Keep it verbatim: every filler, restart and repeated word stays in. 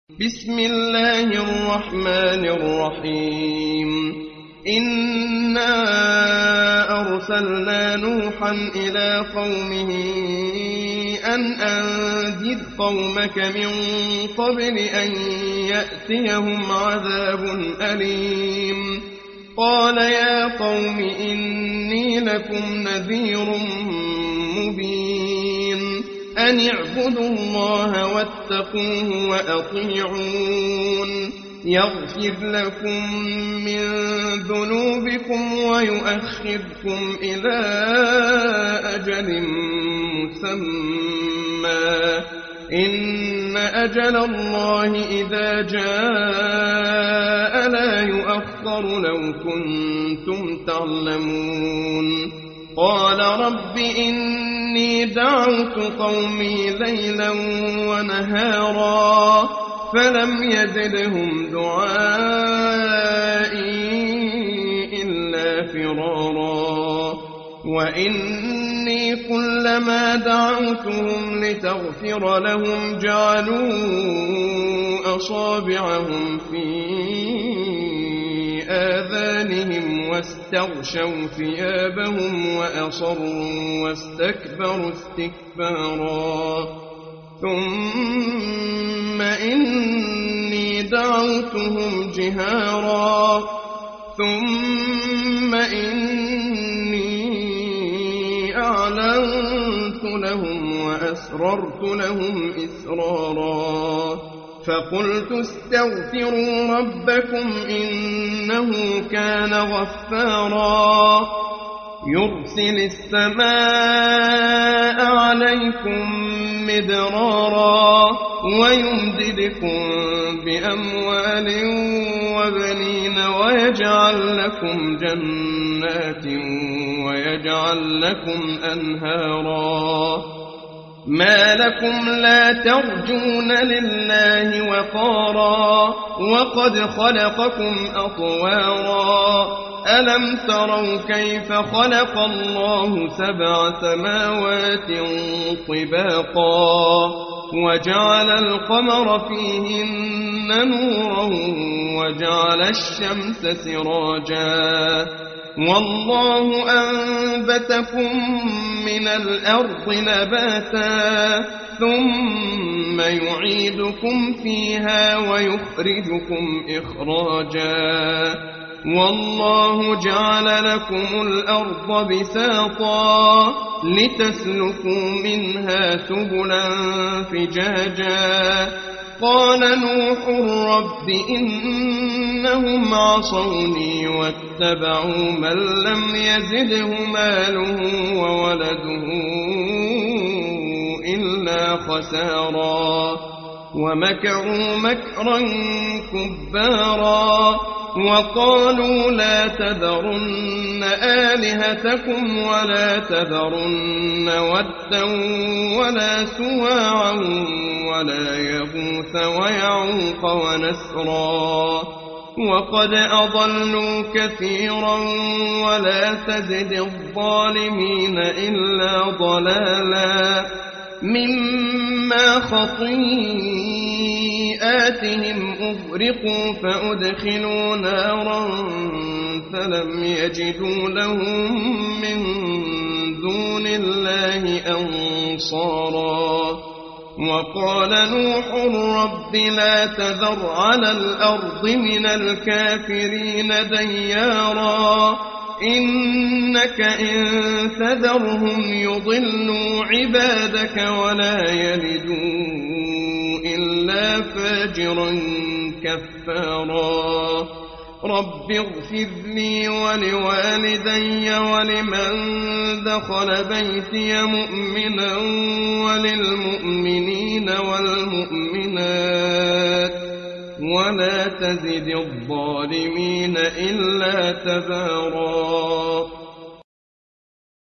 بسم الله الرحمن الرحيم إنا أرسلنا نوحا إلى قومه أن أنذر قومك من قبل أن يأتيهم عذاب أليم قال يا قوم إني لكم نذير مبين أن اعبدوا الله واتقوه وأطيعون يغفر لكم من ذنوبكم ويؤخركم إلى أجل مسمى إن أجل الله إذا جاء لا يؤخر لو كنتم تعلمون قال رب إني دعوت قومي ليلا ونهارا فلم يزدهم دعائي إلا فرارا وإني كلما دعوتهم لتغفر لهم جعلوا أصابعهم في آذانهم واستغشوا ثيابهم وأصروا واستكبروا استكبارا ثم إني دعوتهم جهارا ثم إني أعلنت لهم وأسررت لهم إسرارا فقلت استغفروا ربكم إنه كان غفارا يرسل السماء عليكم مدرارا ويمددكم بأموال وبنين ويجعل لكم جنات ويجعل لكم أنهارا ما لكم لا ترجون لله وقارا وقد خلقكم أطوارا ألم تروا كيف خلق الله سبع سماوات طباقا وجعل القمر فيهن نورا وجعل الشمس سراجا والله أنبتكم من الأرض نباتا ثم يعيدكم فيها ويخرجكم إخراجا والله جعل لكم الأرض بساطا لتسلكوا منها سبلا فجاجا قال نوح رب إنهم عصوني واتبعوا من لم يزده ماله وولده إلا خسارا ومكروا مكرا كبارا وقالوا لا تذرن آلهتكم ولا تذرن ودا ولا سواعا ولا يغوث ويعوق ونسرا وقد أضلوا كثيرا ولا تزد الظالمين إلا ضلالا مما خطيئاتهم أغرقوا فأدخلوا نارا فلم يجدوا لهم من دون الله أنصارا وقال نوح رب لا تذر على الأرض من الكافرين ديارا إنك إن تذرهم يضلوا عبادك ولا يلدوا إلا فاجرا كفارا رب اغفر لي ولوالدي ولمن دخل بيتي مؤمنا وللمؤمنين والمؤمنات ولا تزد الظالمين إلا تبارا